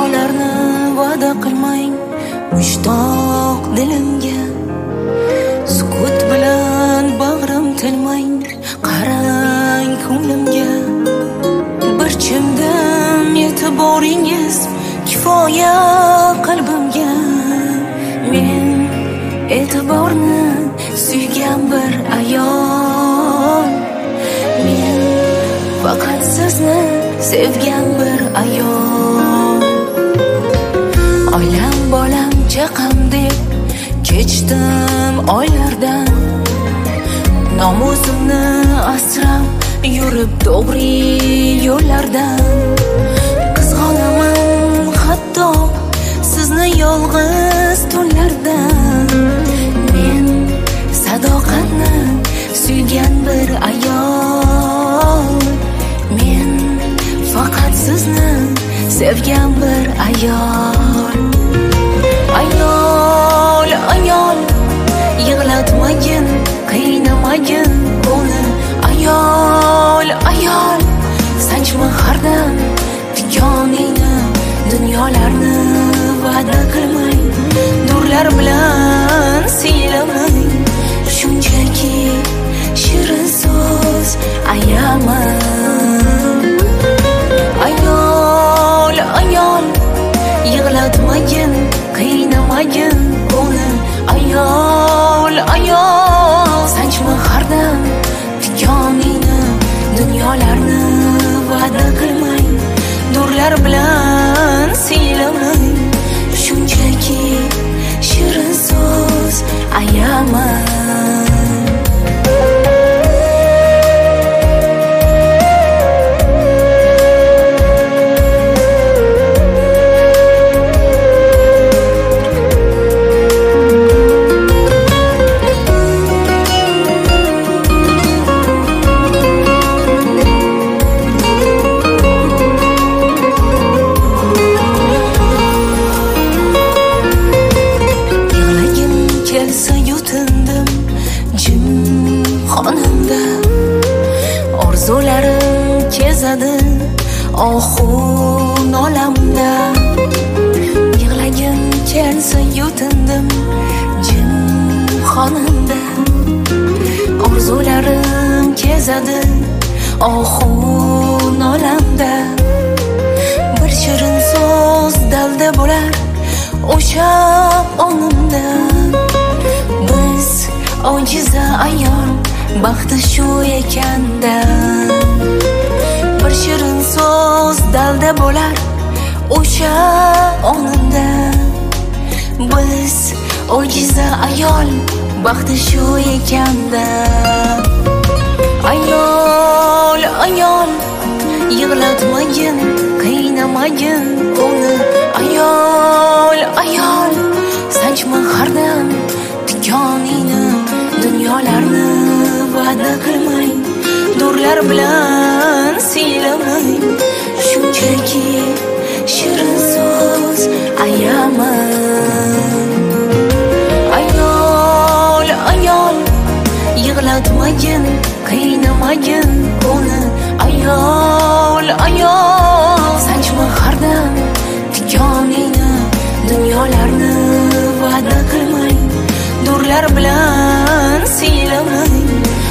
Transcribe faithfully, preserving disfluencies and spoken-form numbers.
Dunyolarni va'da qilmang mushtoq dilimga, sukut bilan bag'rim tilmang, qarang ko'nglimga. Bir chimdim e'tiboringiz kifoya qalbimga. Men e'tiborni suygan bir ayol, men faqat sizni sevgan bir ayol. Oilam bolam chaqam deb kechdim oylardan, nomusimni asrab yurib to'g'ri yo'llardan. Qizg'onaman hatto sizni yolg'iz tunlardan. Men sadoqatni suygan bir ayol, men faqat sizni sevgan bir ayol. Ayol, ayol, yig'latmagin, qiynamagin uni. Ayol, ayol, sanchma hardam tikoningni. Dunyolarni va'da qilmang, nurlar bilan siylamang. Shunchaki shirin so'z ayamang. Ayol, ayol, yig'latmagin, qiynamagin uni. Ayol, ayol, sanchma hardam tikoningni. Dunyolarni va'da qilmang, nurlar bilan siylamang. Shunchaki shirin so'z ayamang. Orzularim kezadi ohu nolamda. Yig'lagim kelsa yutindim jim xonamda. Orzularim kezadi ohu nolamda. Bir shirin so'z dalda bo'lar o'sha onimda. Biz ojiza ayol baxti shu ekanda. Bir shirin so'z dalda bo'lar o'sha onimda. Biz ojiza ayol baxti shu ekanda. Ayol, ayol, yig'latmagin, qiynamagin uni. Ayol, ayol, sanchma hardam tikoningni. Dunyolarni va'da qilmang, nurlar bilan siylamang. Shunchaki shirin so'z ayamang. Ayol, ayol, yig'latmagin, qiynamagin uni. Ayol, ayol, sanchma hardam tikoningni. Dunyolarni va'da qilmang, nurlar bilan siylamang.